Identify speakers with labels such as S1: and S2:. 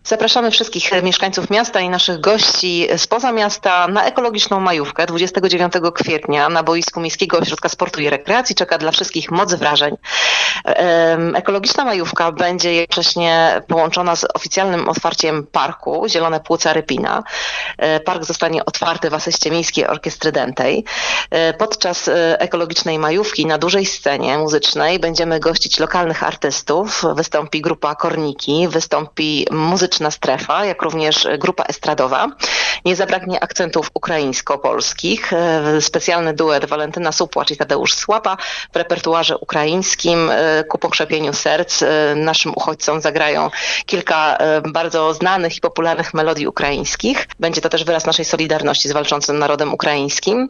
S1: Zapraszamy wszystkich mieszkańców miasta i naszych gości spoza miasta na ekologiczną majówkę 29 kwietnia na boisku Miejskiego Ośrodka Sportu i Rekreacji. Czeka dla wszystkich moc wrażeń. Ekologiczna majówka będzie jednocześnie połączona z oficjalnym otwarciem parku Zielone Płuca Rypina. Park zostanie otwarty w asyście Miejskiej Orkiestry Dętej. Podczas ekologicznej majówki na dużej scenie muzycznej będziemy gościć lokalnych artystów. Wystąpi grupa Korniki, wystąpi muzyczna strefa, jak również grupa estradowa. Nie zabraknie akcentów ukraińsko-polskich. Specjalny duet Walentyna Supłacz i Tadeusz Słapa w repertuarze ukraińskim ku pokrzepieniu serc. Naszym uchodźcom zagrają kilka bardzo znanych i popularnych melodii ukraińskich. Będzie to też wyraz naszej solidarności z walczącym narodem ukraińskim.